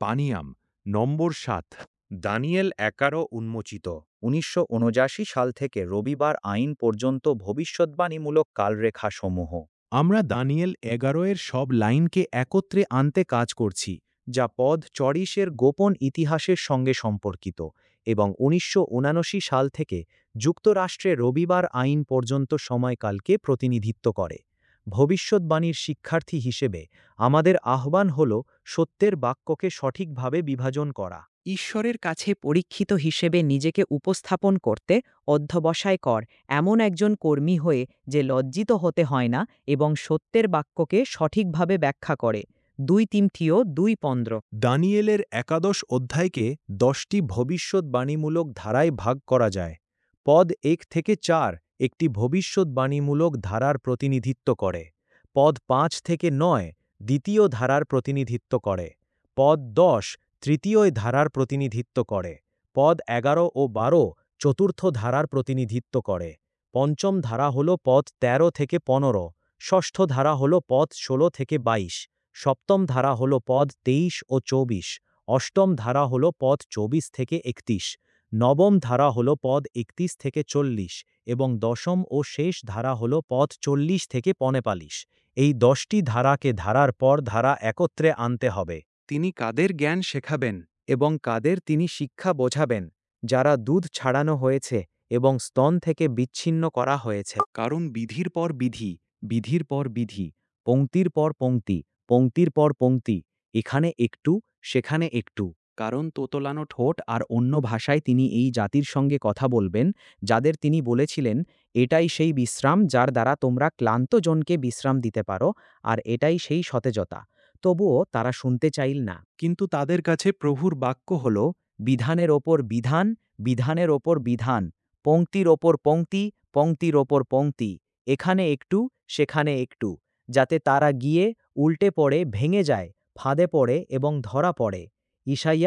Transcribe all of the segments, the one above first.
পানিয়াম নম্বর ৭ Danijel ১১ উন্মোচিত ১৯৭৯ সাল থেকে রবিবার আইন পর্যন্ত ভবিষ্যদ্বাণীমূলক কালরেখাসমূহ। আমরা দানিয়েল ১১ এর সব লাইনকে একত্রে আনতে কাজ করছি, যা পদ ৪০-এর গোপন ইতিহাসের সঙ্গে সম্পর্কিত এবং ১৯৭৯ সাল থেকে যুক্তরাষ্ট্রে রবিবার আইন পর্যন্ত সময়কালকে প্রতিনিধিত্ব করে। ভবিষ্যদ্বাণীর শিক্ষার্থী হিসেবে আমাদের আহ্বান হল সত্যের বাক্যকে সঠিকভাবে বিভাজন করা। ঈশ্বরের কাছে পরীক্ষিত হিসেবে নিজেকে উপস্থাপন করতে অধ্যবসায় কর, এমন একজন কর্মী হয়ে যে লজ্জিত হতে হয় না এবং সত্যের বাক্যকে সঠিকভাবে ব্যাখ্যা করে। ২ তিমথিও ২:১৫। দানিয়েলের একাদশ অধ্যায়কে ১০টি ভবিষ্যদ্বাণীমূলক ধারায় ভাগ করা যায়। পদ ১ থেকে ৪ একটি ভবিষ্যদ্বাণীমূলক ধারার প্রতিনিধিত্ব করে। পদ ৫ থেকে ৯ দ্বিতীয় ধারার প্রতিনিধিত্ব করে। পদ ১০ তৃতীয় ধারার প্রতিনিধিত্ব করে। পদ ১১ ও ১২ চতুর্থ ধারার প্রতিনিধিত্ব করে। পঞ্চম ধারা হল পদ ১৩ থেকে ১৫, ষষ্ঠ ধারা হল পদ ১৬ থেকে ২২, সপ্তম ধারা হল পদ ২৩ ও ২৪, অষ্টম ধারা হল পদ ২৪ থেকে ৩১, নবম ধারা হল পদ ৩১ থেকে ৪০ এবং দশম ও শেষ ধারা হল পদ ৪০ থেকে ৪৫। এই ১০টি ধারাকে ধারার পর ধারা একত্রে আনতে হবে। তিনি কাদের জ্ঞান শেখাবেন এবং কাদের তিনি শিক্ষা বোঝাবেন, যারা দুধ ছাড়ানো হয়েছে এবং স্তন থেকে বিচ্ছিন্ন করা হয়েছে। কারণ বিধির পর বিধি, বিধির পর বিধি, পংক্তির পর পংক্তি, পংক্তির পর পংক্তি, এখানে একটু সেখানে একটু। কারণ তোতলানো ঠোঁট আর অন্য ভাষায় তিনি এই জাতির সঙ্গে কথা বলবেন, যাদের তিনি বলেছিলেন, এটাই সেই বিশ্রাম যার দ্বারা তোমরা ক্লান্ত জনকে বিশ্রাম দিতে পারো, আর এটাই সেই সতেজতা। তবুও তারা শুনতে চাইল না। কিন্তু তাদের কাছে প্রভুর বাক্য হল বিধানের ওপর বিধান, বিধানের ওপর বিধান, পংক্তির ওপর পংক্তি, পংক্তির ওপর পংক্তি, এখানে একটু সেখানে একটু, যাতে তারা গিয়ে উল্টে পড়ে, ভেঙে যায়, ফাঁদে পড়ে এবং ধরা পড়ে। ইসাইয়া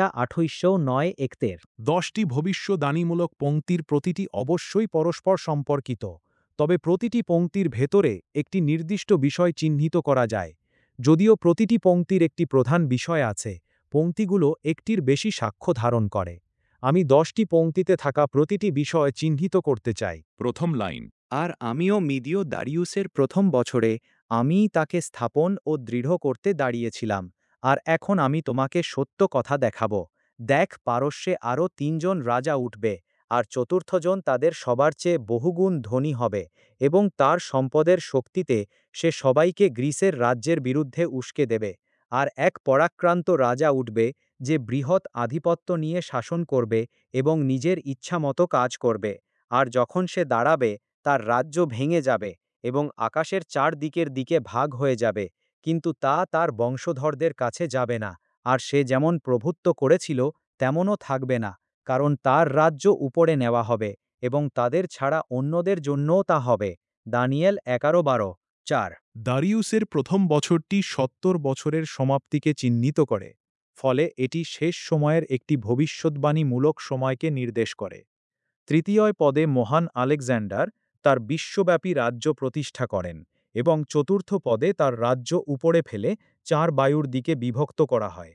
২৮:৯-১৩। ১০টি ভবিষ্যদ্বাণীমূলক পংক্তির প্রতিটি অবশ্যই পরস্পর সম্পর্কিত, তবে প্রতিটি পংক্তির ভেতরে একটি নির্দিষ্ট বিষয় চিহ্নিত করা যায়। যদিও প্রতিটি পংক্তির একটি প্রধান বিষয় আছে, পংক্তিগুলো একটির বেশি সাক্ষ্য ধারণ করে। আমি ১০টি পংক্তিতে থাকা প্রতিটি বিষয় চিহ্নিত করতে চাই। প্রথম লাইন, আর আমিও মিদীয় দারিয়ুসের প্রথম বছরে আমিই তাকে স্থাপন ও দৃঢ় করতে দাঁড়িয়েছিলাম, আর এখন আমি তোমাকে সত্য কথা দেখাব। দেখ, পারস্যে আরও ৩ জন রাজা উঠবে, আর চতুর্থজন তাদের সবার চেয়ে বহুগুণ ধনী হবে, এবং তার সম্পদের শক্তিতে সে সবাইকে গ্রীসের রাজ্যের বিরুদ্ধে উস্কে দেবে। আর এক পরাক্রান্ত রাজা উঠবে, যে বৃহৎ আধিপত্য নিয়ে শাসন করবে এবং নিজের ইচ্ছামতো কাজ করবে। আর যখন সে দাঁড়াবে, তার রাজ্য ভেঙে যাবে এবং আকাশের চারদিকের দিকে ভাগ হয়ে যাবে, কিন্তু তা তার বংশধরদের কাছে যাবে না, আর সে যেমন প্রভুত্ব করেছিল তেমনও থাকবে না, কারণ তার রাজ্য উপরে নেওয়া হবে এবং তাদের ছাড়া অন্যদের জন্যও তা হবে। দানিয়েল ১১:১২। ৪ দারিয়ুসের প্রথম বছরটি ৭০ বছরের সমাপ্তিকে চিহ্নিত করে, ফলে এটি শেষ সময়ের একটি ভবিষ্যদ্বাণীমূলক সময়কে নির্দেশ করে। তৃতীয় পদে মহান আলেকজান্ডার তার বিশ্বব্যাপী রাজ্য প্রতিষ্ঠা করেন এবং চতুর্থ পদে তার রাজ্য উপরে ফেলে ৪ বায়ুর দিকে বিভক্ত করা হয়।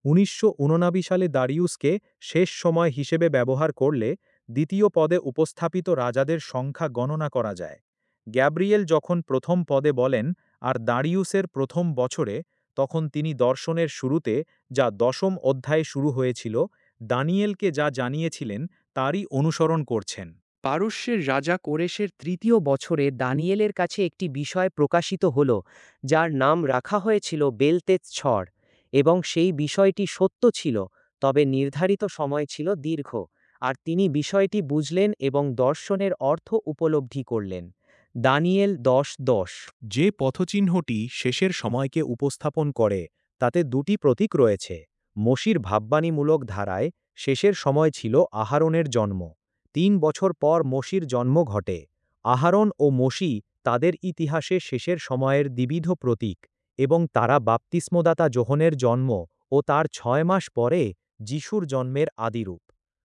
১৯৮৯ সালে দারিয়ুসকে শেষ সময় হিসেবে ব্যবহার করলে দ্বিতীয় পদে উপস্থাপিত রাজাদের সংখ্যা গণনা করা যায়। গ্যাব্রিয়েল যখন প্রথম পদে বলেন আর দারিয়ুসের প্রথম বছরে, তখন তিনি দর্শনের শুরুতে, যা ১০ম অধ্যায়ে শুরু হয়েছিল, দানিয়েলকে যা জানিয়েছিলেন তারই অনুসরণ করছেন। পারস্যের রাজা কোরেশের তৃতীয় বছরে দানিয়েলের কাছে একটি বিষয় প্রকাশিত হল, যার নাম রাখা হয়েছিল বেলতেৎছর, এবং সেই বিষয়টি সত্য ছিল, তবে নির্ধারিত সময় ছিল দীর্ঘ, আর তিনি বিষয়টি বুঝলেন এবং দর্শনের অর্থ উপলব্ধি করলেন। দানিয়েল ১০:১০। যে পথচিহ্নটি শেষের সময়কে উপস্থাপন করে, তাতে দুটি প্রতীক রয়েছে। মোশির ভাববাণীমূলক ধারায় শেষের সময় ছিল আহারনের জন্ম। ৩ বছর পর মোশির জন্ম ঘটে। আহারন ও মোশি তাদের ইতিহাসে শেষের সময়ের দ্বিবিধ প্রতীক, এবং তারা বাপ্তিস্মদাতা যোহনের জন্ম ও তার ৬ মাস পরে যিশুর জন্মের আদিরূপ।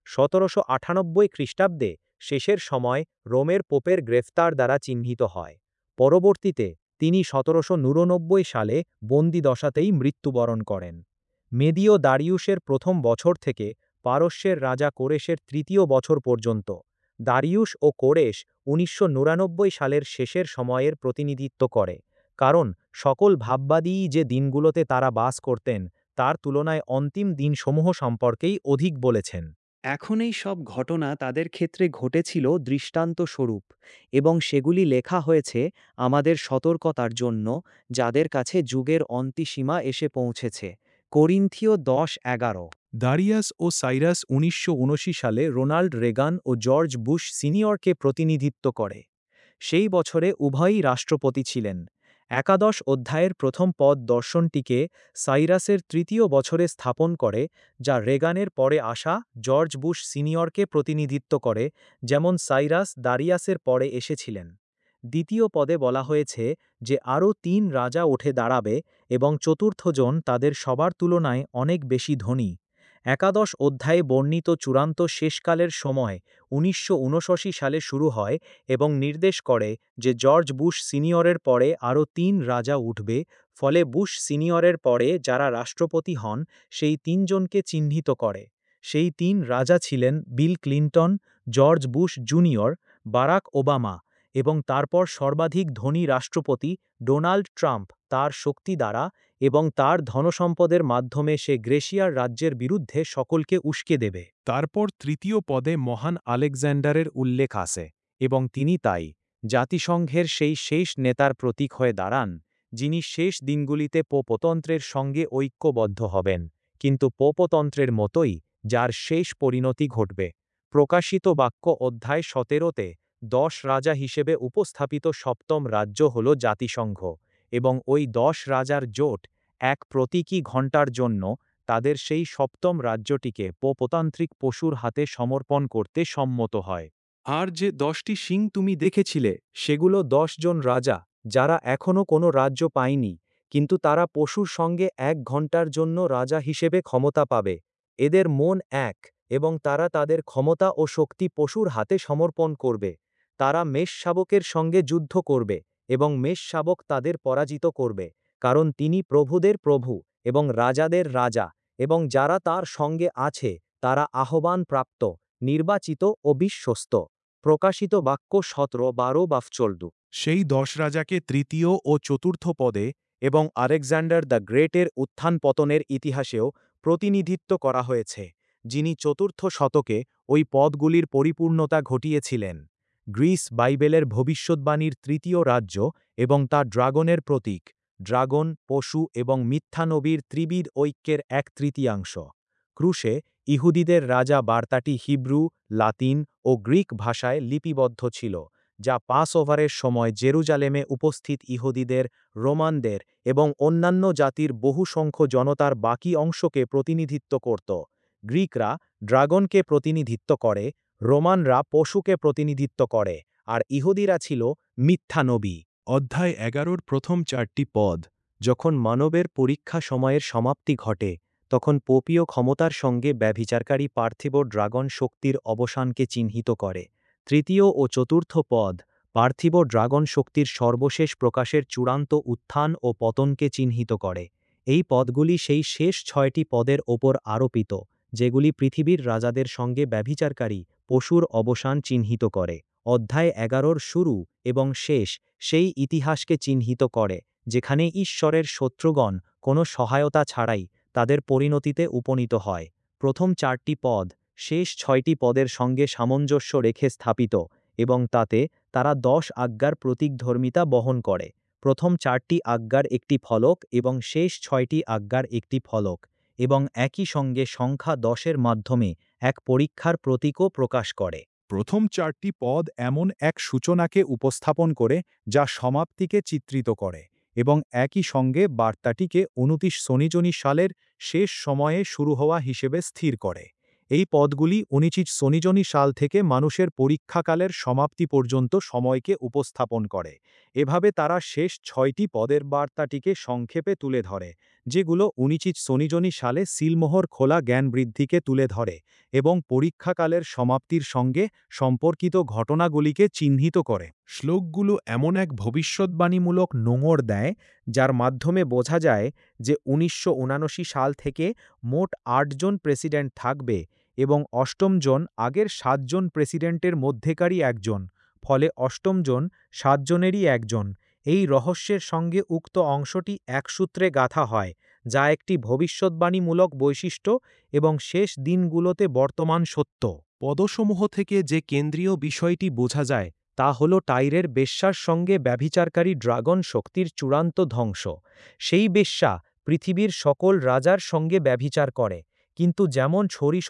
১৭৯৮ খ্রিস্টাব্দে শেষের সময় রোমের পোপের গ্রেফতার দ্বারা চিহ্নিত হয়। পরবর্তীতে তিনি ১৭৯৯ সালে বন্দিদশাতেই মৃত্যুবরণ করেন। মেদীয় দারিয়ুসের প্রথম বছর থেকে পারস্যের রাজা কোরেশের তৃতীয় বছর পর্যন্ত। দারিয়ুস ও কোরেশ ১৯৯৯ সালের শেষের সময়ের প্রতিনিধিত্ব করে, কারণ সকল ভাববাদীই যে দিনগুলোতে তারা বাস করতেন তার তুলনায় অন্তিম দিনসমূহ সম্পর্কেই অধিক বলেছেন। এখন এই সব ঘটনা তাদের ক্ষেত্রে ঘটেছিল দৃষ্টান্ত স্বরূপ, এবং সেগুলি লেখা হয়েছে আমাদের সতর্কতার জন্য, যাদের কাছে যুগের অন্তিসীমা এসে পৌঁছেছে। করিন্থীয় ১০:১১। দারিয়াস ও সাইরাস ১৯৭৯ সালে রোনাল্ড রেগান ও জর্জ বুশ সিনিয়রকে প্রতিনিধিত্ব করে। সেই বছরে উভয়ই রাষ্ট্রপতি ছিলেন। একাদশ অধ্যায়ের প্রথম পদ দর্শনটিকে সাইরাসের তৃতীয় বছরে স্থাপন করে, যা রেগানের পরে আসা জর্জ বুশ সিনিয়রকে প্রতিনিধিত্ব করে, যেমন সাইরাস দারিয়াসের পরে এসেছিলেন। দ্বিতীয় পদে বলা হয়েছে যে আরও ৩ রাজা উঠে দাঁড়াবে এবং চতুর্থজন তাদের সবার তুলনায় অনেক বেশি ধনী। একাদশ অধ্যায়ে বর্ণিত চূড়ান্ত শেষকালের সময় ১৯৭৯ সালে শুরু হয় এবং নির্দেশ করে যে জর্জ বুশ সিনিয়রের পরে আরও ৩ রাজা উঠবে, ফলে বুশ সিনিয়রের পরে যারা রাষ্ট্রপতি হন সেই ৩ জনকে চিহ্নিত করে। সেই ৩ রাজা ছিলেন Bill Clinton, George Bush junior, Barack Obama, এবং তারপর সর্বাধিক ধনী রাষ্ট্রপতি ডোনাল্ড ট্রাম্প তার শক্তি দ্বারা এবং তার ধনসম্পদের মাধ্যমে সে গ্রেসিয়ার রাজ্যের বিরুদ্ধে সকলকে উস্কে দেবে। তারপর তৃতীয় পদে মহান আলেকজান্ডারের উল্লেখ আছে, এবং তিনি তাই জাতিসংঘের সেই শেষ নেতার প্রতীক হয়ে দাঁড়ান, যিনি শেষ দিনগুলিতে পোপতন্ত্রের সঙ্গে ঐক্যবদ্ধ হবেন, কিন্তু পোপতন্ত্রের মতোই যার শেষ পরিণতি ঘটবে। প্রকাশিত বাক্য অধ্যায় ১৭তে ১০ রাজা হিসেবে উপস্থাপিত সপ্তম রাজ্য হল জাতিসংঘ, এবং ওই ১০ রাজার জোট এক প্রতীকী ঘণ্টার জন্য তাদের সেই সপ্তম রাজ্যটিকে পোপতান্ত্রিক পশুর হাতে সমর্পণ করতে সম্মত হয়। আর যে ১০টি সিং তুমি দেখেছিলে, সেগুলো ১০ জন রাজা, যারা এখনও কোনো রাজ্য পায়নি, কিন্তু তারা পশুর সঙ্গে ১ ঘণ্টার জন্য রাজা হিসেবে ক্ষমতা পাবে। এদের মন এক, এবং তারা তাদের ক্ষমতা ও শক্তি পশুর হাতে সমর্পণ করবে। তারা মেষশাবকের সঙ্গে যুদ্ধ করবে, এবং মেষশাবক তাদের পরাজিত করবে, কারণ তিনি প্রভুদের প্রভু এবং রাজাদের রাজা, এবং যারা তার সঙ্গে আছে তারা আহ্বানপ্রাপ্ত, নির্বাচিত ও বিশ্বস্ত। প্রকাশিত বাক্য ১৭:১২-১৪। সেই ১০ রাজাকে তৃতীয় ও চতুর্থ পদে এবং আলেকজান্ডার দ্য গ্রেটের উত্থান পতনের ইতিহাসেও প্রতিনিধিত্ব করা হয়েছে, যিনি চতুর্থ শতকে ওই পদগুলির পরিপূর্ণতা ঘটিয়েছিলেন। গ্রিস বাইবেলের ভবিষ্যদ্বাণীর তৃতীয় রাজ্য এবং তা ড্রাগনের প্রতীক, ড্রাগন, পশু এবং মিথ্যা নবীর ত্রিবিধ ঐক্যের ১/৩ ক্রুশে ইহুদিদের রাজা বার্তাটি হিব্রু, লাতিন ও গ্রিক ভাষায় লিপিবদ্ধ ছিল, যা পাস ওভারের সময় জেরুজালেমে উপস্থিত ইহুদিদের, রোমানদের এবং অন্যান্য জাতির বহুসংখ্য জনতার বাকি অংশকে প্রতিনিধিত্ব করত। গ্রিকরা ড্রাগনকে প্রতিনিধিত্ব করে, রোমানরা পশুকে প্রতিনিধিত্ব করে, আর ইহুদিরা ছিল মিথ্যা নবী। অধ্যায় ১১-র প্রথম ৪টি পদ। যখন মানবের পরীক্ষা সময়ের সমাপ্তি ঘটে, তখন পোপীয় ক্ষমতার সঙ্গে ব্যভিচারকারী পার্থিব ড্রাগন শক্তির অবসানকে চিহ্নিত করে। তৃতীয় ও চতুর্থ পদ পার্থিব ড্রাগন শক্তির সর্বশেষ প্রকাশের চূড়ান্ত উত্থান ও পতনকে চিহ্নিত করে। এই পদগুলি সেই শেষ ৬টি পদের ওপর আরোপিত, যেগুলি পৃথিবীর রাজাদের সঙ্গে ব্যভিচারকারী পশুর অবসান চিহ্নিত করে। অধ্যায় ১১-র শুরু এবং শেষ সেই ইতিহাসকে চিহ্নিত করে, যেখানে ঈশ্বরের শত্রুগণ কোনো সহায়তা ছাড়াই তাদের পরিণতিতে উপনীত হয়। প্রথম ৪টি পদ শেষ ৬টি পদের সঙ্গে সামঞ্জস্য রেখে স্থাপিত, এবং তাতে তারা ১০ আজ্ঞার প্রতীকধর্মিতা বহন করে। প্রথম ৪টি আজ্ঞার একটি ফলক এবং শেষ ৬টি আজ্ঞার একটি ফলক, এবং একই সঙ্গে সংখ্যা ১০-এর মাধ্যমে এক পরীক্ষার প্রতীকও প্রকাশ করে। প্রথম ৪টি পদ এমন এক সূচনাকে উপস্থাপন করে যা সমাপ্তিকে চিত্রিত করে, এবং একই সঙ্গে বার্তাটিকে ২৯ শনিজনী সালের শেষ সময়ে শুরু হওয়া হিসেবে স্থির করে। এই পদগুলি ২৯ শনিজনী সাল থেকে মানুষের পরীক্ষাকালের সমাপ্তি পর্যন্ত সময়কে উপস্থাপন করে। এভাবে তারা শেষ ৬টি পদের বার্তাটিকে সংক্ষেপে তুলে ধরে, যেগুলো ২৯ শনিজনী সালে সিলমোহর খোলা জ্ঞান বৃদ্ধিকে তুলে ধরে এবং পরীক্ষাকালের সমাপ্তির সঙ্গে সম্পর্কিত ঘটনাগুলিকে চিহ্নিত করে। শ্লোকগুলো এমন এক ভবিষ্যদ্বাণীমূলক নোঙর দেয়, যার মাধ্যমে বোঝা যায় যে ১৯৭৯ সাল থেকে মোট ৮ জন প্রেসিডেন্ট থাকবে এবং অষ্টম জন আগের ৭ জন প্রেসিডেন্টের মধ্যেকারই একজন, ফলে অষ্টম জন ৭ জনেরই একজন। এই রহস্যের সঙ্গে উক্ত অংশটি এক সূত্রে গাঁথা হয়, যা একটি ভবিষ্যদ্বাণীমূলক বৈশিষ্ট্য এবং শেষ দিনগুলোতে বর্তমান সত্য। পদসমূহ থেকে যে কেন্দ্রীয় বিষয়টি বোঝা যায় তা হল টাইরের বেশ্যার সঙ্গে ব্যভিচারকারী ড্রাগন শক্তির চূড়ান্ত ধ্বংস। সেই বেশ্যা পৃথিবীর সকল রাজার সঙ্গে ব্যভিচার করে, কিন্তু যেমন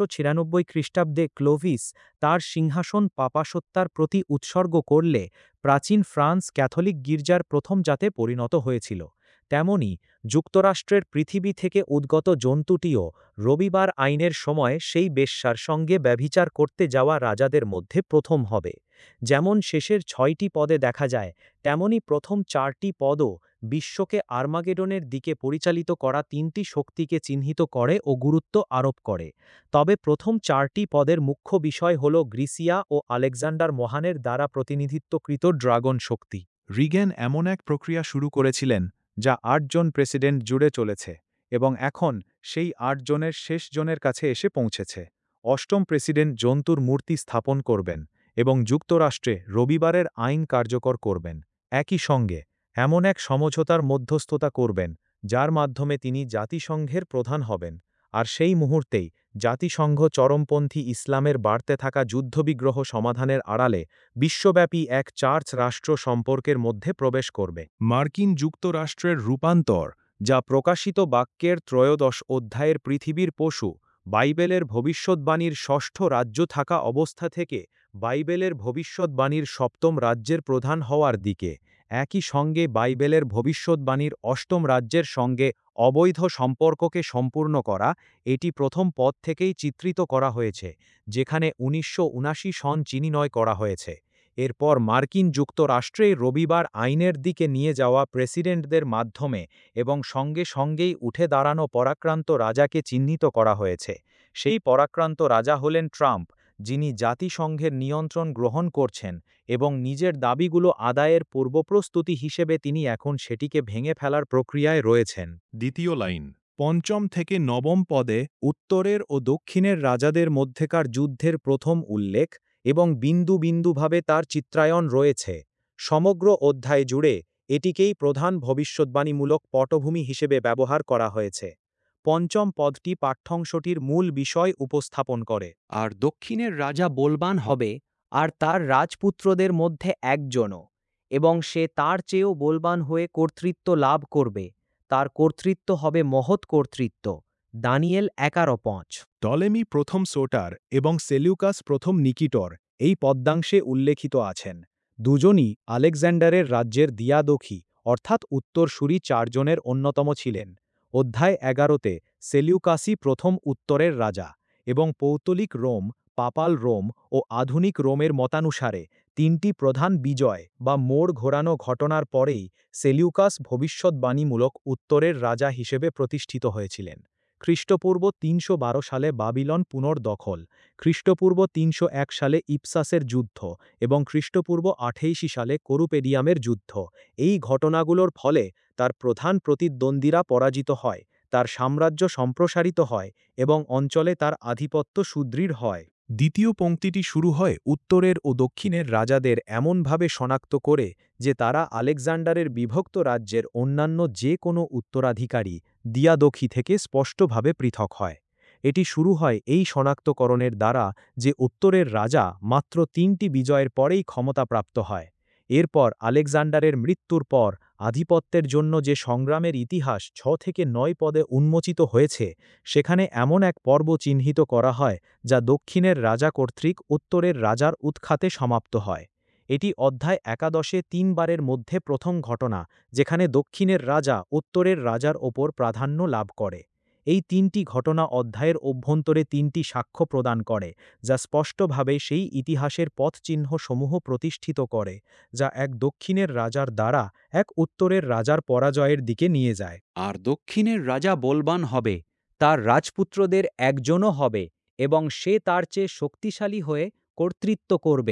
৬৯৬ খ্রিস্টাব্দে ক্লোভিস তার সিংহাসন পাপাসত্তার প্রতি উৎসর্গ করলে প্রাচীন ফ্রান্স ক্যাথলিক গির্জার প্রথম জাতে পরিণত হয়েছিল, তেমনি যুক্তরাষ্ট্রের পৃথিবী থেকে উদ্গত জন্তুটিও রবিবার আইনের সময় সেই বেশ্যার সঙ্গে ব্যভিচার করতে যাওয়া রাজাদের মধ্যে প্রথম হবে। যেমন শেষের ৬টি পদে দেখা যায়, তেমনি প্রথম ৪টি পদও বিশ্বকে আর্মাগেডনের দিকে পরিচালিত করা ৩টি শক্তিকে চিহ্নিত করে ও গুরুত্ব আরোপ করে। তবে প্রথম ৪টি পদের মুখ্য বিষয় হল গ্রিসিয়া ও আলেকজান্ডার মহানের দ্বারা প্রতিনিধিত্বকৃত ড্রাগন শক্তি। রিগেন এমন এক প্রক্রিয়া শুরু করেছিলেন যা ৮ জন প্রেসিডেন্ট জুড়ে চলেছে এবং এখন সেই ৮ জনের শেষ জনের কাছে এসে পৌঁছেছে। অষ্টম প্রেসিডেন্ট জন্তুর মূর্তি স্থাপন করবেন এবং যুক্তরাষ্ট্রে রবিবারের আইন কার্যকর করবেন। একই সঙ্গে এমন এক সমঝোতার মধ্যস্থতা করবেন যার মাধ্যমে তিনি জাতিসংঘের প্রধান হবেন, আর সেই মুহূর্তেই জাতিসংঘ চরমপন্থী ইসলামের বাড়তে থাকা যুদ্ধবিগ্রহ সমাধানের আড়ালে বিশ্বব্যাপী এক চার্চ রাষ্ট্র সম্পর্কের মধ্যে প্রবেশ করবে। মার্কিন যুক্তরাষ্ট্রের রূপান্তর, যা প্রকাশিত বাক্যের ১৩ অধ্যায়ের পৃথিবীর পশু বাইবেলের ভবিষ্যদ্বাণীর ষষ্ঠ রাজ্য থাকা অবস্থা থেকে বাইবেলের ভবিষ্যদ্বাণীর সপ্তম রাজ্যের প্রধান হওয়ার দিকে, একই সঙ্গে বাইবেলের ভবিষ্যদ্বাণীর অষ্টম রাজ্যের সঙ্গে অবৈধ সম্পর্ককে সম্পূর্ণ করা, এটি প্রথম পদ থেকেই চিত্রিত করা হয়েছে, যেখানে ১৯৭৯ সন চিহ্নিত করা হয়েছে। এরপর মার্কিন যুক্তরাষ্ট্রে রবিবার আইনের দিকে নিয়ে যাওয়া প্রেসিডেন্টদের মাধ্যমে এবং সঙ্গে সঙ্গেই উঠে দাঁড়ানো পরাক্রান্ত রাজাকে চিহ্নিত করা হয়েছে। সেই পরাক্রান্ত রাজা হলেন ট্রাম্প, যিনি জাতিসংঘের নিয়ন্ত্রণ গ্রহণ করছেন এবং নিজের দাবিগুলো আদায়ের পূর্বপ্রস্তুতি হিসেবে তিনি এখন সেটিকে ভেঙে ফেলার প্রক্রিয়ায় রয়েছেন। দ্বিতীয় লাইন, পঞ্চম থেকে নবম পদে উত্তরের ও দক্ষিণের রাজাদের মধ্যেকার যুদ্ধের প্রথম উল্লেখ এবং বিন্দু বিন্দুভাবে তার চিত্রায়ন রয়েছে। সমগ্র অধ্যায় জুড়ে এটিকেই প্রধান ভবিষ্যদ্বাণীমূলক পটভূমি হিসেবে ব্যবহার করা হয়েছে। পঞ্চম পদটি পাঠ্যাংশটির মূল বিষয় উপস্থাপন করে। আর দক্ষিণের রাজা বলবান হবে, আর তার রাজপুত্রদের মধ্যে একজনও, এবং সে তার চেয়েও বলবান হয়ে কর্তৃত্ব লাভ করবে। তার কর্তৃত্ব হবে মহৎ কর্তৃত্ব। দানিয়েল 11:5। টলেমি প্রথম সোটার এবং সেলিউকাস প্রথম নিকিটর এই পদ্মাংশে উল্লেখিত আছেন। দুজনই আলেকজান্ডারের রাজ্যের দিয়াদখী অর্থাৎ উত্তরসূরি ৪ জনের অন্যতম ছিলেন। অধ্যায় ১১তে সেলিউকাসই প্রথম উত্তরের রাজা, এবং পৌত্তলিক রোম, পাপাল রোম ও আধুনিক রোমের মতানুসারে ৩টি প্রধান বিজয় বা মোড় ঘোরানো ঘটনার পরেই সেলিউকাস ভবিষ্যদ্বাণীমূলক উত্তরের রাজা হিসেবে প্রতিষ্ঠিত হয়েছিলেন। খ্রিস্টপূর্ব ৩১২ সালে বাবিলন পুনর্দখল, খ্রিস্টপূর্ব ৩০১ সালে ইপসাসের যুদ্ধ এবং খ্রিস্টপূর্ব ২৮ সালে করুপেডিয়ামের যুদ্ধ, এই ঘটনাগুলোর ফলে তার প্রধান প্রতিদ্বন্দ্বীরা পরাজিত হয়, তার সাম্রাজ্য সম্প্রসারিত হয় এবং অঞ্চলে তার আধিপত্য সুদৃঢ় হয়। দ্বিতীয় পংক্তিটি শুরু হয় উত্তরের ও দক্ষিণের রাজাদের এমনভাবে শনাক্ত করে যে তারা আলেকজান্ডারের বিভক্ত রাজ্যের অন্যান্য যে কোনো উত্তরাধিকারী দিয়াদখী থেকে স্পষ্টভাবে পৃথক হয়। এটি শুরু হয় এই শনাক্তকরণের দ্বারা যে উত্তরের রাজা মাত্র ৩টি বিজয়ের পরেই ক্ষমতাপ্রাপ্ত হয়। এরপর আলেকজান্ডারের মৃত্যুর পর আধিপত্যের জন্য যে সংগ্রামের ইতিহাস ৬ থেকে ৯ পদে উন্মোচিত হয়েছে, সেখানে এমন এক পর্ব চিহ্নিত করা হয় যা দক্ষিণের রাজা কর্তৃক উত্তরের রাজার উৎখাতে সমাপ্ত হয়। এটি অধ্যায় ১১-এ ৩ বারের মধ্যে প্রথম ঘটনা যেখানে দক্ষিণের রাজা উত্তরের রাজার ওপর প্রাধান্য লাভ করে। এই ৩টি ঘটনা অধ্যায়ের অভ্যন্তরে ৩টি সাক্ষ্য প্রদান করে, যা স্পষ্টভাবে সেই ইতিহাসের পথচিহ্নসমূহ প্রতিষ্ঠিত করে যা এক দক্ষিণের রাজার দ্বারা এক উত্তরের রাজার পরাজয়ের দিকে নিয়ে যায়। আর দক্ষিণের রাজা বলবান হবে, তার রাজপুত্রদের একজনও হবে, এবং সে তার চেয়ে শক্তিশালী হয়ে কর্তৃত্ব করবে।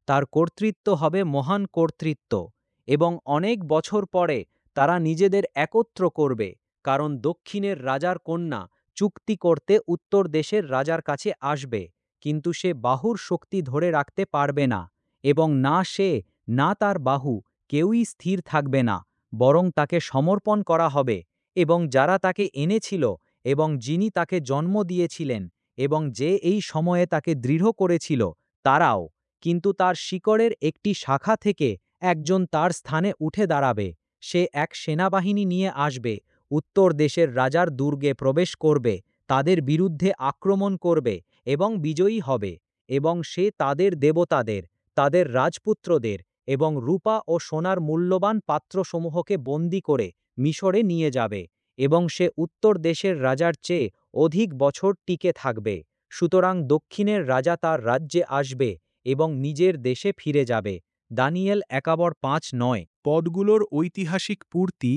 তার কর্তৃত্ব হবে মহান কর্তৃত্ব, এবং অনেক বছর পরে তারা নিজেদের একত্র করবে, কারণ দক্ষিণের রাজার কন্যা চুক্তি করতে উত্তর দেশের রাজার কাছে আসবে, কিন্তু সে বাহুর শক্তি ধরে রাখতে পারবে না, এবং না সে না তার বাহু কেউই স্থির থাকবে না, বরং তাকে সমর্পণ করা হবে, এবং যারা তাকে এনেছিল এবং যিনি তাকে জন্ম দিয়েছিলেন এবং যে এই সময়ে তাকে দৃঢ় করেছিল তারাও, কিন্তু তার শিকড়ের একটি শাখা থেকে একজন তার স্থানে উঠে দাঁড়াবে, সে এক সেনাবাহিনী নিয়ে আসবে, উত্তর দেশের রাজার দুর্গে প্রবেশ করবে, তাদের বিরুদ্ধে আক্রমণ করবে এবং বিজয়ী হবে, এবং সে তাদের দেবতাদের, তাদের রাজপুত্রদের এবং রূপা ও সোনার মূল্যবান পাত্রসমূহকে বন্দী করে মিশরে নিয়ে যাবে, এবং সে উত্তর দেশের রাজার চেয়ে অধিক বছর টিকে থাকবে। সুতরাং দক্ষিণের রাজা তার রাজ্যে আসবে এবং নিজের দেশে ফিরে যাবে। দানিয়েল 11:5-9। পদগুলোর ঐতিহাসিক পূর্তি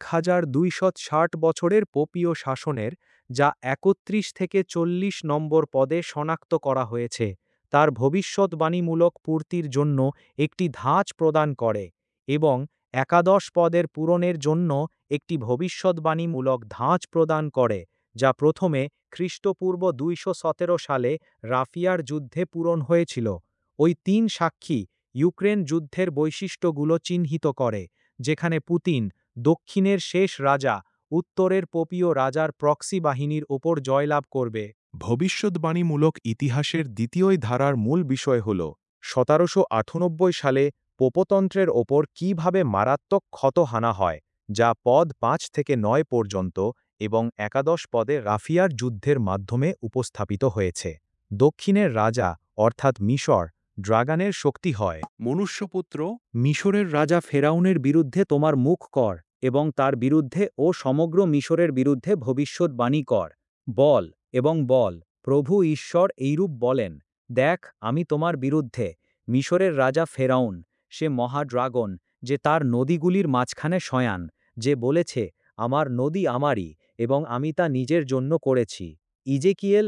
1260 বছরের পোপীয় শাসনের, যা 31 থেকে 40 নম্বর পদে শনাক্ত করা হয়েছে, তার ভবিষ্যদ্বাণীমূলক পূর্তির জন্য একটি ধাঁচ প্রদান করে, এবং একাদশ পদের পূরণের জন্য একটি ভবিষ্যদ্বাণীমূলক ধাঁচ প্রদান করে, যা প্রথমে খ্রিস্টপূর্ব 217 সালে রাফিয়ার যুদ্ধে পূরণ হয়েছিল। ওই 3 সাক্ষী ইউক্রেন যুদ্ধের বৈশিষ্ট্যগুলো চিহ্নিত করে, যেখানে পুতিন, দক্ষিণের শেষ রাজা, উত্তরের পোপীয় রাজার প্রক্সি বাহিনীর ওপর জয়লাভ করবে। ভবিষ্যদ্বাণীমূলক ইতিহাসের দ্বিতীয় ধারার মূল বিষয় হল 1798 সালে পোপতন্ত্রের ওপর কীভাবে মারাত্মক ক্ষত হানা হয়, যা পদ 5 থেকে 9 পর্যন্ত এবং একাদশ পদে রাফিয়ার যুদ্ধের মাধ্যমে উপস্থাপিত হয়েছে। দক্ষিণের রাজা, অর্থাৎ মিশর, ড্রাগনের শক্তি হয়। মনুষ্যপুত্র, মিশরের রাজা ফেরাউনের বিরুদ্ধে তোমার মুখ কর এবং তার বিরুদ্ধে ও সমগ্র মিশরের বিরুদ্ধে ভবিষ্যদ্বাণী কর। বল এবং বল, প্রভু ঈশ্বর এইরূপ বলেন, দেখ আমি তোমার বিরুদ্ধে, মিশরের রাজা ফেরাউন, সে মহা ড্রাগন, যে তার নদীগুলির মাঝখানে শয়ান, যে বলেছে, আমার নদী আমারই এবং আমি তা নিজের জন্য করেছি। ইজেকিয়েল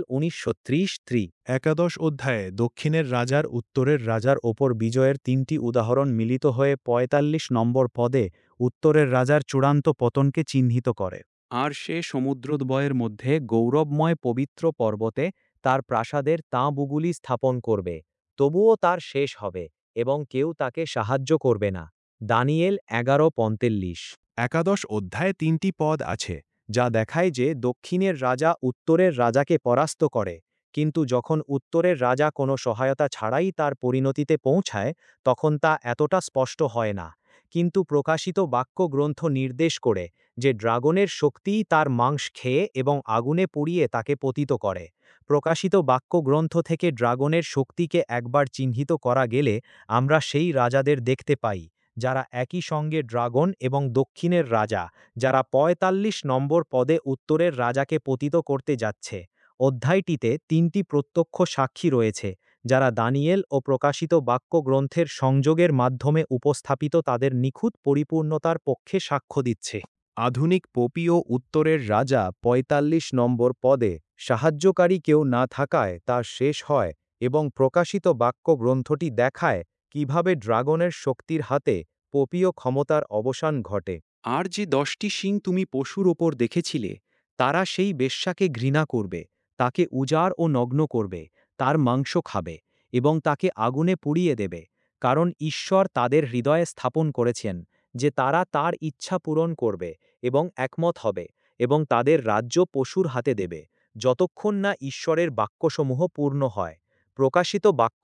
19:30। একাদশ অধ্যায়ে দক্ষিণের রাজার উত্তরের রাজার ওপর বিজয়ের 3টি উদাহরণ মিলিত হয়ে 45 নম্বর পদে উত্তরের রাজার চূড়ান্ত পতনকে চিহ্নিত করে। আর সে সমুদ্রদ্বয়ের মধ্যে গৌরবময় পবিত্র পর্বতে তার প্রাসাদের তাঁবুগুলি স্থাপন করবে, তবুও তার শেষ হবে এবং কেউ তাকে সাহায্য করবে না। দানিয়েল 11:45। একাদশ অধ্যায়ে 3টি পদ আছে, যা দেখায় যে দক্ষিণের রাজা উত্তরের রাজাকে পরাস্ত করে, কিন্তু যখন উত্তরের রাজা কোনো সহায়তা ছাড়াই তার পরিণতিতে পৌঁছায়, তখন তা এতটা স্পষ্ট হয় না। কিন্তু প্রকাশিত বাক্য গ্রন্থ নির্দেশ করে যে ড্রাগনের শক্তিই তার মাংস খেয়ে এবং আগুনে পুড়িয়ে তাকে পতিত করে। প্রকাশিত বাক্য গ্রন্থ থেকে ড্রাগনের শক্তিকে একবার চিহ্নিত করা গেলে আমরা সেই রাজাদের দেখতে পাই, যারা একই সঙ্গে ড্রাগন এবং দক্ষিণের রাজা, যারা 45 নম্বর পদে উত্তরের রাজাকে পতিত করতে যাচ্ছে। অধ্যায়টিতে 3টি প্রত্যক্ষ সাক্ষী রয়েছে, যারা দানিয়েল ও প্রকাশিত বাক্য গ্রন্থের সংযোগের মাধ্যমে উপস্থাপিত তাদের নিখুঁত পরিপূর্ণতার পক্ষে সাক্ষ্য দিচ্ছে। আধুনিক পোপীয় উত্তরের রাজা 45 নম্বর পদে সাহায্যকারী কেউ না থাকায় তার শেষ হয়, এবং প্রকাশিত বাক্য গ্রন্থটি দেখায় কিভাবে ড্রাগনের শক্তির হাতে পোপীয় ক্ষমতার অবসান ঘটে। আর যে 10টি শিং তুমি পশুর ওপর দেখেছিলে, তারা সেই বেশ্যাকে ঘৃণা করবে, তাকে উজাড় ও নগ্ন করবে, তার মাংস খাবে এবং তাকে আগুনে পুড়িয়ে দেবে, কারণ ঈশ্বর তাদের হৃদয়ে স্থাপন করেছেন যে তারা তার ইচ্ছা পূরণ করবে এবং একমত হবে এবং তাদের রাজ্য পশুর হাতে দেবে, যতক্ষণ না ঈশ্বরের বাক্যসমূহ পূর্ণ হয়। প্রকাশিত বাক্য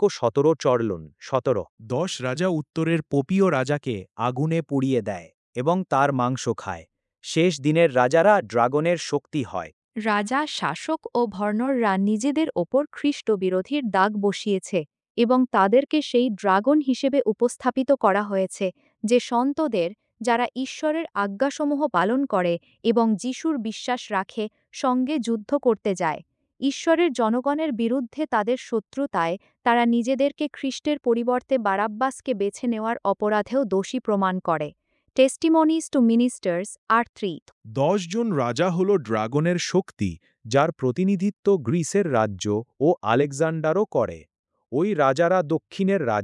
17:17। 10 রাজা উত্তরের পোপীয় রাজাকে আগুনে পুড়িয়ে দেয় এবং তার মাংস খায়। শেষ দিনের রাজারা ড্রাগনের শক্তি হয়। রাজা, শাসক ও ভর্নররা নিজেদের ওপর খ্রিস্ট বিরোধীর দাগ বসিয়েছে এবং তাদেরকে সেই ড্রাগন হিসেবে উপস্থাপিত করা হয়েছে, যে সন্তদের, যারা ঈশ্বরের আজ্ঞাসমূহ পালন করে এবং যিশুর বিশ্বাস রাখে, সঙ্গে যুদ্ধ করতে যায়। ঈশ্বরের জনগণের বিরুদ্ধে তাদের শত্রুতায় তারা নিজেদেরকে খ্রিস্টের পরিবর্তে বারাব্বাসকে বেছে নেওয়ার অপরাধেও দোষী প্রমাণ করে। টেস্টিমনিজ টু মিনিস্টার্স আর 3। 10 জন রাজা হল ড্রাগনের শক্তি, যার প্রতিনিধিত্ব গ্রিসের রাজ্য ও আলেকজান্ডারও করে। ওই রাজারা দক্ষিণের রাজা,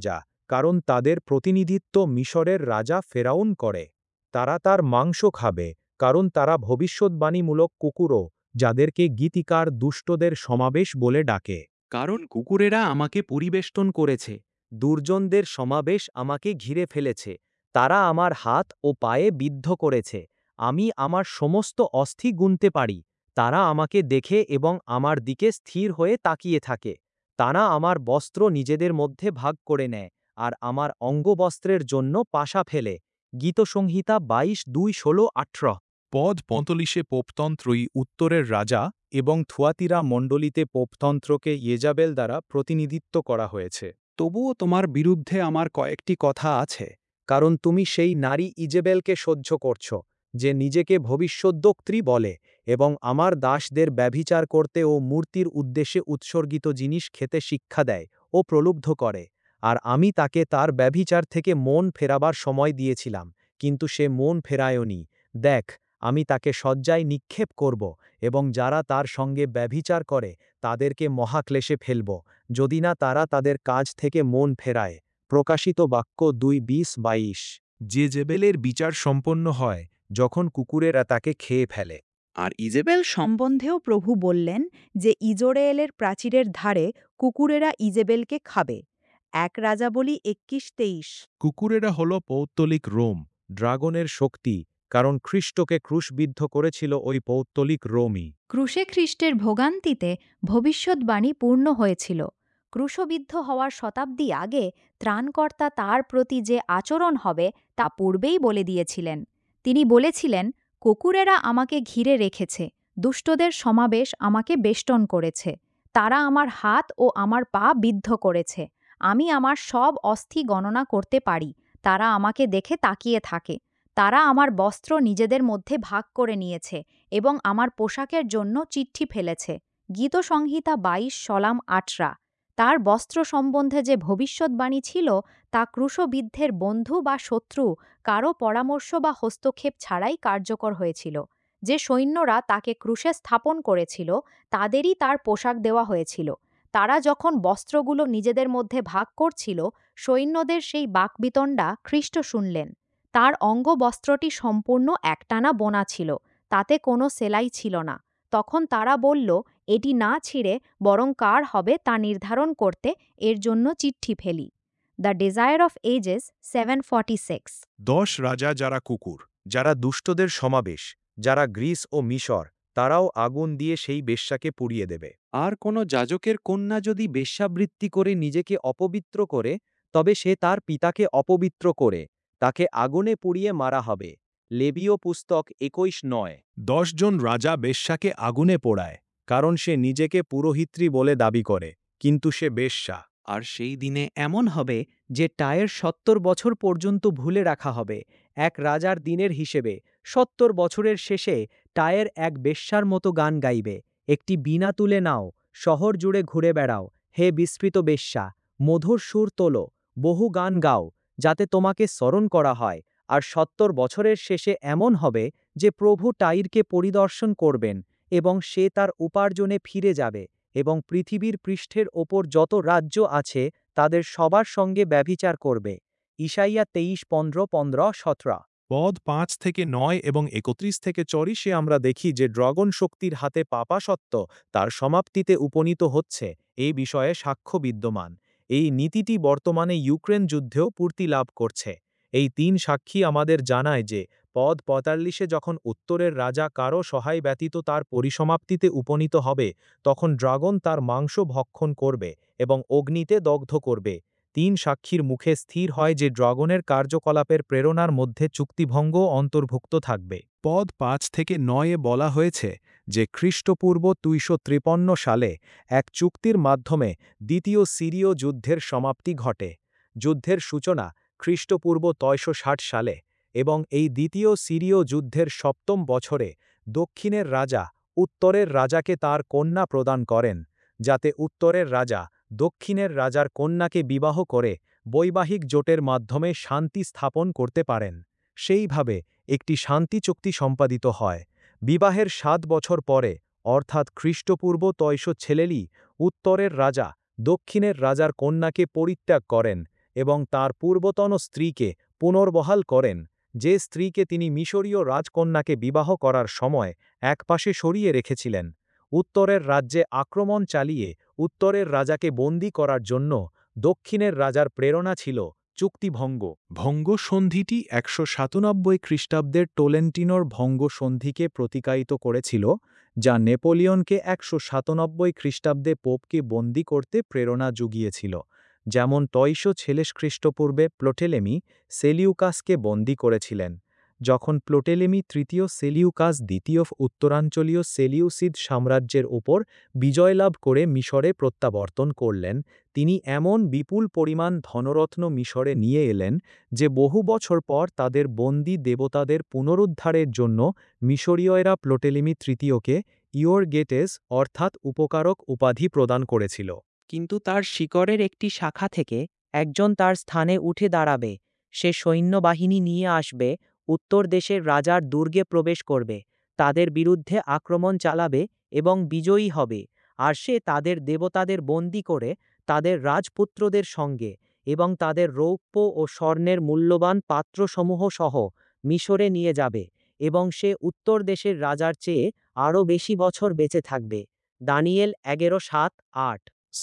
কারণ তাদের প্রতিনিধিত্ব মিশরের রাজা ফেরাউন করে। তারা তার মাংস খাবে, কারণ তারা ভবিষ্যদ্বাণীমূলক কুকুরও, যাদেরকে গীতিকার দুষ্টদের সমাবেশ বলে ডাকে। কারণ কুকুরেরা আমাকে পরিবেষ্টন করেছে, দুর্জনদের সমাবেশ আমাকে ঘিরে ফেলেছে, তারা আমার হাত ও পায়ে বিদ্ধ করেছে। আমি আমার সমস্ত অস্থি গুনতে পারি, তারা আমাকে দেখে এবং আমার দিকে স্থির হয়ে তাকিয়ে থাকে। তারা আমার বস্ত্র নিজেদের মধ্যে ভাগ করে নেয়, আর আমার অঙ্গবস্ত্রের জন্য পাশা ফেলে। গীতসংহিতা 22:2-16-18। পদ 45-এ পোপতন্ত্রই উত্তরের রাজা এবং থুয়াতিরা মণ্ডলীতে পোপতন্ত্রকে ইয়েজাবেল দ্বারা প্রতিনিধিত্ব করা হয়েছে। তবুও তোমার বিরুদ্ধে আমার কয়েকটি কথা আছে, কারণ তুমি সেই নারী ইজেবেলকে সহ্য করছ, যে নিজেকে ভবিষ্যদ্বক্ত্রী বলে এবং আমার দাসদের ব্যভিচার করতে ও মূর্তির উদ্দেশ্যে উৎসর্গিত জিনিস খেতে শিক্ষা দেয় ও প্রলুব্ধ করে। আর আমি তাকে তার ব্যভিচার থেকে মন ফেরাবার সময় দিয়েছিলাম, কিন্তু সে মন ফেরায়নি। দেখ, আমি তাকে শয্যায় নিক্ষেপ করব, এবং যারা তার সঙ্গে ব্যভিচার করে তাদেরকে মহাক্লেশে ফেলব, যদি না তারা তাদের কাজ থেকে মন ফেরায়। প্রকাশিত বাক্য 2:20-22। জেজেবেলের বিচার সম্পন্ন হয় যখন কুকুরেরা তাকে খেয়ে ফেলে। আর ইজেবেল সম্বন্ধেও প্রভু বললেন যে ইজরায়েলের প্রাচীরের ধারে কুকুরেরা ইজেবেলকে খাবে। 1 রাজাবলী 21:23। কুকুরেরা হল পৌত্তলিক রোম, ড্রাগনের শক্তি, কারণ খ্রিস্টকে ক্রুশবিদ্ধ করেছিল ওই পৌত্তলিক রোমই। ক্রুশে খ্রিস্টের ভোগান্তিতে ভবিষ্যদ্বাণী পূর্ণ হয়েছিল। ক্রুশবিদ্ধ হওয়ার শতাব্দী আগে ত্রাণকর্তা তার প্রতি যে আচরণ হবে তা পূর্বেই বলে দিয়েছিলেন। তিনি বলেছিলেন, কুকুরেরা আমাকে ঘিরে রেখেছে, দুষ্টদের সমাবেশ আমাকে বেষ্টন করেছে, তারা আমার হাত ও আমার পা বিদ্ধ করেছে, আমি আমার সব অস্থি গণনা করতে পারি, তারা আমাকে দেখে তাকিয়ে থাকে, তারা আমার বস্ত্র নিজেদের মধ্যে ভাগ করে নিয়েছে এবং আমার পোশাকের জন্য চিঠি ফেলেছে। গীতসংহিতা 22:18। তার বস্ত্র সম্বন্ধে যে ভবিষ্যদ্বাণী ছিল তা ক্রুশবিদ্ধের বন্ধু বা শত্রু কারও পরামর্শ বা হস্তক্ষেপ ছাড়াই কার্যকর হয়েছিল। যে সৈন্যরা তাকে ক্রুশে স্থাপন করেছিল তাদেরই তার পোশাক দেওয়া হয়েছিল। তারা যখন বস্ত্রগুলো নিজেদের মধ্যে ভাগ করছিল, সৈন্যদের সেই বাকবিতণ্ডা খ্রিস্ট শুনলেন। তার অঙ্গবস্ত্রটি সম্পূর্ণ একটানা বোনা ছিল, তাতে কোনো সেলাই ছিল না। তখন তারা বলল, এটি না ছিঁড়ে বরং কার হবে তা নির্ধারণ করতে এর জন্য চিঠি ফেলি। The desire of edges 7:46। 10 রাজা যারা কুকুর, যারা দুষ্টদের সমাবেশ, যারা গ্রিস ও মিশর, তারাও আগুন দিয়ে সেই বেশ্যাকে পুড়িয়ে দেবে। আর কোনো যাজকের কন্যা যদি বেশ্যাবৃত্তি করে নিজেকে অপবিত্র করে, তবে সে তার পিতাকে অপবিত্র করে, তাকে আগুনে পুড়িয়ে মারা হবে। লেবীয় পুস্তক 21:9। 10 জন রাজা বেশ্যাকে আগুনে পোড়ায়, কারণ সে নিজেকে পুরোহিত্রী বলে দাবি করে, কিন্তু সে বেশ্যা। আর সেই দিনে এমন হবে যে টায়ের 70 বছর পর্যন্ত ভুলে রাখা হবে, এক রাজার দিনের হিসেবে। 70 বছরের শেষে টায়ের এক বেশ্যার মতো গান গাইবে। একটি বীণা তুলে নাও, শহর জুড়ে ঘুরে বেড়াও, হে বিস্মৃত বেশ্যা, মধুর সুর তোলো, বহু গান গাও, যাতে তোমাকে স্মরণ করা হয়। আর 70 বছরের শেষে এমন হবে যে প্রভু টাইরকে পরিদর্শন করবেন, এবং সে তার উপার্জনে ফিরে যাবে, এবং পৃথিবীর পৃষ্ঠের ওপর যত রাজ্য আছে তাদের সবার সঙ্গে ব্যভিচার করবে। ইসাইয়া 23:15-17। পদ 5-9 এবং 31-34 আমরা দেখি যে ড্রাগন শক্তির হাতে পাপা সত্ত্ব তার সমাপ্তিতে উপনীত হচ্ছে, এই বিষয়ে সাক্ষ্য বিদ্যমান। এই নীতিটি বর্তমানে ইউক্রেন যুদ্ধেও পূর্তি লাভ করছে। এই 3 সাক্ষী আমাদের জানায় যে পদ 45-এ যখন উত্তরের রাজা কারো সহায় ব্যতীত তার পরিসমাপ্তিতে উপনীত হবে, তখন ড্রাগন তার মাংস ভক্ষণ করবে এবং অগ্নিতে দগ্ধ করবে। 3 সাক্ষীর মুখে স্থির হয় যে ড্রাগনের কার্যকলাপের প্রেরণার মধ্যে চুক্তিভঙ্গ অন্তর্ভুক্ত থাকবে। পদ 5-9-এ বলা হয়েছে যে খ্রিস্টপূর্ব 253 সালে এক চুক্তির মাধ্যমে দ্বিতীয় সিরীয় যুদ্ধের সমাপ্তি ঘটে। যুদ্ধের সূচনা খ্রিস্টপূর্ব 360 সালে, এবং এই দ্বিতীয় সিরীয় যুদ্ধের 7ম বছরে দক্ষিণের রাজা উত্তরের রাজাকে তার কন্যা প্রদান করেন, যাতে উত্তরের রাজা দক্ষিণের রাজার কন্যাকে বিবাহ করে বৈবাহিক জোটের মাধ্যমে শান্তি স্থাপন করতে পারেন। সেইভাবে একটি শান্তি চুক্তি সম্পাদিত হয়। বিবাহের 7 বছর পরে, অর্থাৎ খ্রিস্টপূর্ব 346, উত্তরের রাজা দক্ষিণের রাজার কন্যাকে পরিত্যাগ করেন এবং তার পূর্বতন স্ত্রীকে পুনর্বহাল করেন, যে স্ত্রীকে তিনি মিশরীয় রাজকন্যাকে বিবাহ করার সময় একপাশে সরিয়ে রেখেছিলেন। উত্তরের রাজ্যে আক্রমণ চালিয়ে উত্তরের রাজাকে বন্দী করার জন্য দক্ষিণের রাজার প্রেরণা ছিল চুক্তিভঙ্গ। ভঙ্গ সন্ধিটি ১৯৭ খ্রিস্টাব্দের টোলেন্টিনোর ভঙ্গ সন্ধিকে প্রতিকায়িত করেছিল, যা নেপোলিয়নকে ১৯৭ খ্রিস্টাব্দে পোপকে বন্দী করতে প্রেরণা জুগিয়েছিল। যেমন ২৬০ খ্রিস্টপূর্বে প্লোটেলেমি সেলিউকাসকে বন্দী করেছিলেন। যখন প্লোটেলেমি তৃতীয় সেলিউকাস দ্বিতীয় উত্তরাঞ্চলীয় সেলিউসিড সাম্রাজ্যের ওপর বিজয়লাভ করে মিশরে প্রত্যাবর্তন করলেন, তিনি এমন বিপুল পরিমাণ ধনরত্ন মিশরে নিয়ে এলেন যে বহু বছর পর তাদের বন্দী দেবতাদের পুনরুদ্ধারের জন্য মিশরীয়রা প্লোটেলেমি তৃতীয়কে ইওরগেটেস অর্থাৎ উপকারক উপাধি প্রদান করেছিল। কিন্তু তার শিকড়ের একটি শাখা থেকে একজন তার স্থানে উঠে দাঁড়াবে, সে সৈন্যবাহিনী নিয়ে আসবে, উত্তর দেশের রাজার দুর্গে প্রবেশ করবে, তাদের বিরুদ্ধে আক্রমণ চালাবে এবং বিজয়ী হবে, আর সে তাদের দেবতাদের বন্দী করে তাদের রাজপুত্রদের সঙ্গে এবং তাদের রৌপ্য ও স্বর্ণের মূল্যবান পাত্রসমূহ সহ মিশরে নিয়ে যাবে, এবং সে উত্তর দেশের রাজার চেয়ে আরও বেশি বছর বেঁচে থাকবে। দানিয়েল ১১:৭-৮।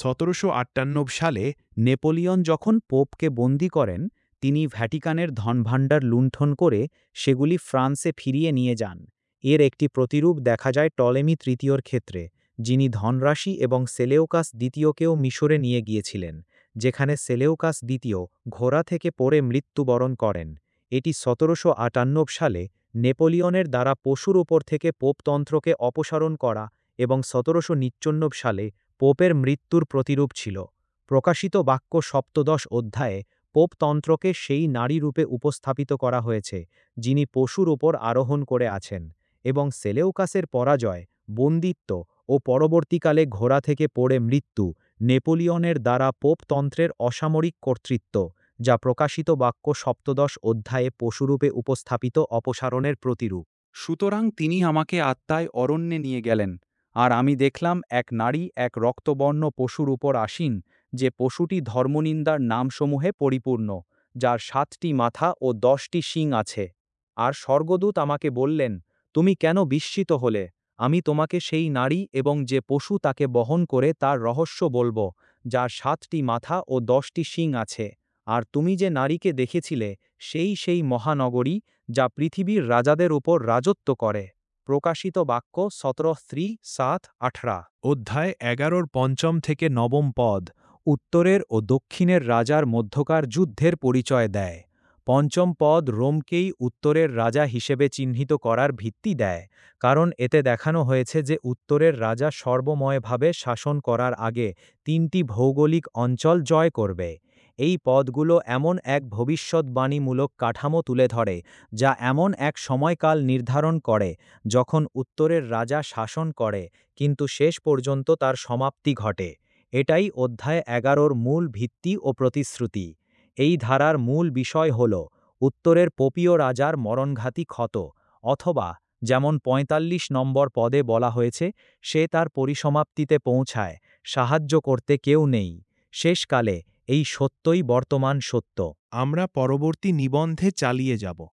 ১৭৫৮ সালে নেপোলিয়ন যখন পোপকে বন্দী করেন, তিনি ভ্যাটিকানের ধনভাণ্ডার লুণ্ঠন করে সেগুলি ফ্রান্সে ফিরিয়ে নিয়ে যান। এর একটি প্রতিরূপ দেখা যায় টলেমি তৃতীয়র ক্ষেত্রে, যিনি ধনরাশি এবং সেলেউকাস দ্বিতীয়কেও মিশরে নিয়ে গিয়েছিলেন, যেখানে সেলেউকাস দ্বিতীয় ঘোড়া থেকে পড়ে মৃত্যুবরণ করেন। এটি ১৭৫৮ সালে নেপোলিয়নের দ্বারা পশুর উপর থেকে পোপতন্ত্রকে অপসারণ করা এবং ১৭৯৯ সালে পোপের মৃত্যুর প্রতিরূপ ছিল। প্রকাশিত বাক্য সপ্তদশ অধ্যায়ে পোপতন্ত্রকে সেই নারী রূপে উপস্থাপিত করা হয়েছে, যিনি পশুর উপর আরোহণ করে আছেন, এবং সেলেউকাসের পরাজয়, বন্দিত্ব ও পরবর্তীকালে ঘোড়া থেকে পড়ে মৃত্যু নেপোলিয়নের দ্বারা পোপতন্ত্রের অসামরিক কর্তৃত্ব, যা প্রকাশিত বাক্য সপ্তদশ অধ্যায়ে পশুরূপে উপস্থাপিত অপসারণের প্রতিরূপ। সুতরাং তিনি আমাকে আত্মায় অরণ্যে নিয়ে গেলেন, আর আমি দেখলাম এক নারী এক রক্তবর্ণ পশুর উপর আসীন, যে পশুটি ধর্মনিন্দার নামসমূহে পরিপূর্ণ, যার ৭টি মাথা ও ১০টি শিং আছে। আর স্বর্গদূত আমাকে বললেন, তুমি কেন বিস্মিত হলে? আমি তোমাকে সেই নারী এবং যে পশু তাকে বহন করে তার রহস্য বলব, যার ৭টি মাথা ও 10টি শিং আছে। আর তুমি যে নারীকে দেখেছিলে, সেই মহানগরী, যা পৃথিবীর রাজাদের উপর রাজত্ব করে। প্রকাশিত বাক্য ১৭:৭-১৮। অধ্যায় ১১ পঞ্চম থেকে নবম পদ উত্তরের ও দক্ষিণের রাজার মধ্যকার যুদ্ধের পরিচয় দেয়। পঞ্চম পদ রোমকেই উত্তরের রাজা হিসেবে চিহ্নিত করার ভিত্তি দেয়, কারণ এতে দেখানো হয়েছে যে উত্তরের রাজা সর্বময়ভাবে শাসন করার আগে ৩টি ভৌগোলিক অঞ্চল জয় করবে। এই পদগুলো এমন এক ভবিষ্যদ্বাণীমূলক কাঠামো তুলে ধরে, যা এমন এক সময়কাল নির্ধারণ করে যখন উত্তরের রাজা শাসন করে, কিন্তু শেষ পর্যন্ত তার সমাপ্তি ঘটে। এটাই অধ্যায় ১১-র মূল ভিত্তি ও প্রতিশ্রুতি। এই ধারার মূল বিষয় হল উত্তরের পোপীয় রাজার মরণঘাতী ক্ষত, অথবা যেমন ৪৫ নম্বর পদে বলা হয়েছে, সে তার পরিসমাপ্তিতে পৌঁছায়, সাহায্য করতে কেউ নেই। শেষকালে এই সত্যই বর্তমান সত্য। আমরা পরবর্তী নিবন্ধে চালিয়ে যাব।